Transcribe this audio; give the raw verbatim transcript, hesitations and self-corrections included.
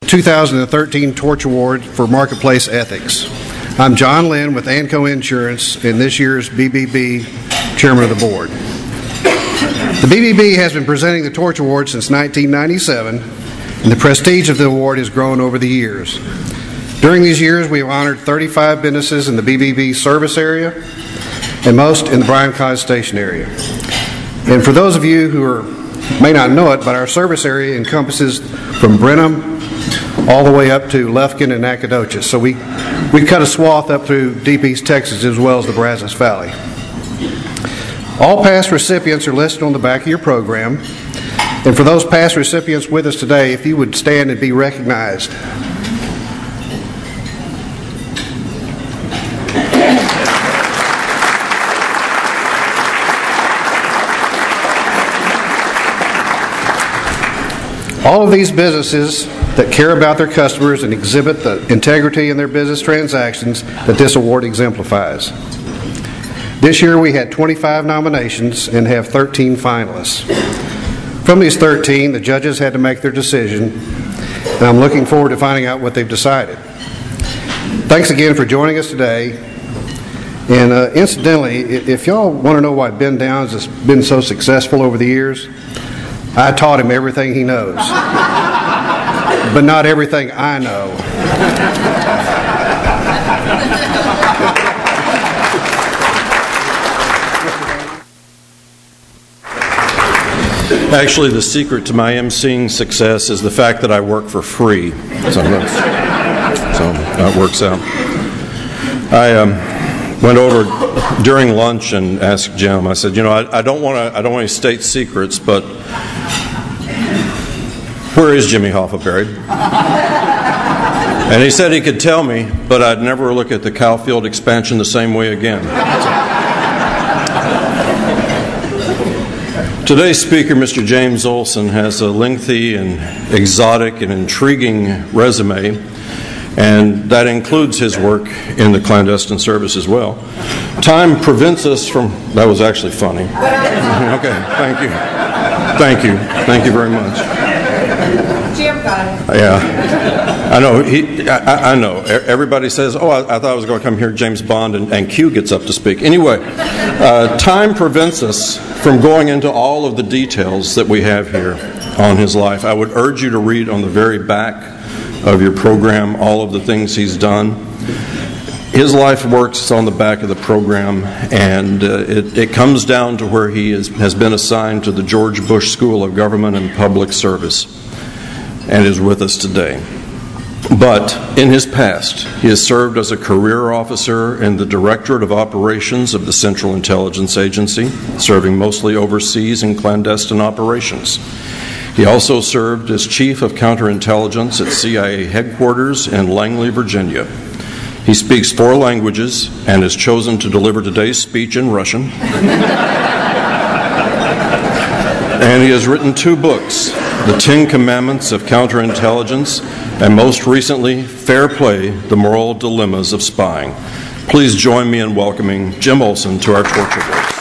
two thousand thirteen Torch Award for Marketplace Ethics. I'm John Lynn with Anco Insurance and this year's B B B Chairman of the Board. The B B B has been presenting the Torch Award since nineteen ninety-seven, and the prestige of the award has grown over the years. During these years, we have honored thirty-five businesses in the B B B service area and most in the Bryan-College Station area. And for those of you who are, may not know it, but our service area encompasses from Brenham all the way up to Lufkin and Nacogdoches. So we, we cut a swath up through Deep East Texas as well as the Brazos Valley. All past recipients are listed on the back of your program. And for those past recipients with us today, if you would stand and be recognized. All of these businesses that care about their customers and exhibit the integrity in their business transactions that this award exemplifies. This year we had twenty-five nominations and have thirteen finalists. From these thirteen, the judges had to make their decision, and I'm looking forward to finding out what they've decided. Thanks again for joining us today. And uh, incidentally, if y'all want to know why Ben Downs has been so successful over the years, I taught him everything he knows, but not everything I know. Actually, the secret to my emceeing success is the fact that I work for free. So, that's, so that works out. I um, went over during lunch and asked Jim. I said, "You know, I, I don't want to. I don't want to state secrets, but where is Jimmy Hoffa buried?" And he said he could tell me, but I'd never look at the Cowfield expansion the same way again. Today's speaker, Mister James Olson, has a lengthy and exotic and intriguing resume, and that includes his work in the clandestine service as well. Time prevents us from... That was actually funny. Okay, thank you. Thank you. Thank you very much. Jim got it. Yeah. I know. He, I, I know. Everybody says, oh, I, I thought I was going to come here, James Bond, and, and Q gets up to speak. Anyway, uh, time prevents us from going into all of the details that we have here on his life. I would urge you to read on the very back of your program all of the things he's done. His life works on the back of the program, and uh, it, it comes down to where he is, has been assigned to the George Bush School of Government and Public Service and is with us today. But in his past, he has served as a career officer in the Directorate of Operations of the Central Intelligence Agency, serving mostly overseas in clandestine operations. He also served as Chief of Counterintelligence at C I A headquarters in Langley, Virginia. He speaks four languages and has chosen to deliver today's speech in Russian. And he has written two books, The Ten Commandments of Counterintelligence, and most recently, Fair Play, The Moral Dilemmas of Spying. Please join me in welcoming Jim Olson to our Torch Awards.